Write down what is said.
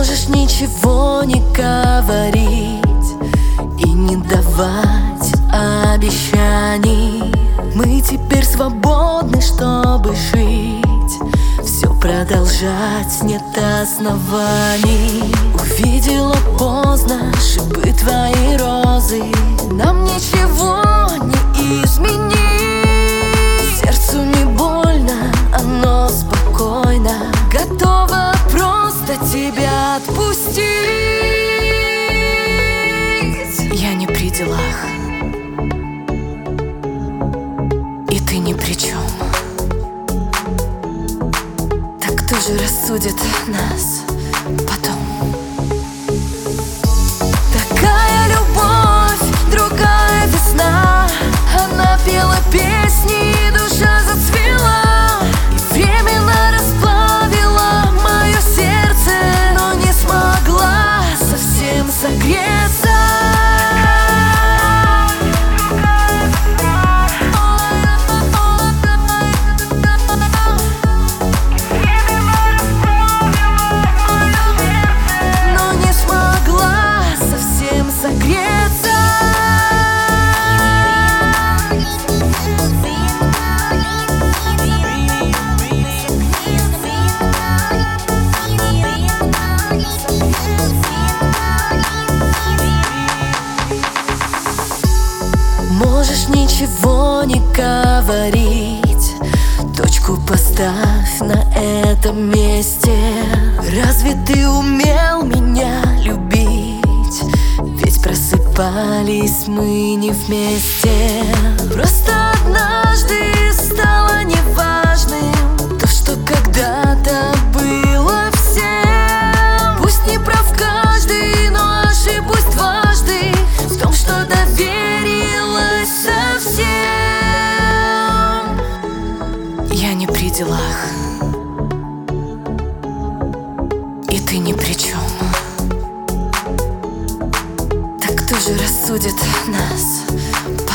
Можешь ничего не говорить и не давать обещаний. Мы теперь свободны, чтобы жить, все продолжать нет оснований. Увидела поздно шипы твоей розы, нам ничего не изменить. Сердцу не больно, оно спокойно, готово просто тебя отпустить. Я не при делах, и ты ни при чем. Так кто же рассудит нас потом? Такая любовь, другая весна. Она пела песни, и душа зацвела, и временно расплавила мое сердце, но не смогла совсем согреться. Можешь ничего не говорить, точку поставь на этом месте. Разве ты умел меня любить? Ведь просыпались мы не вместе. Просто однажды стало неважным то, что когда-то было всем. Пусть не прав каждый, но ошибусь дважды в том, что доверилась совсем. Я не при делах, и ты ни при чем. Так кто же рассудит нас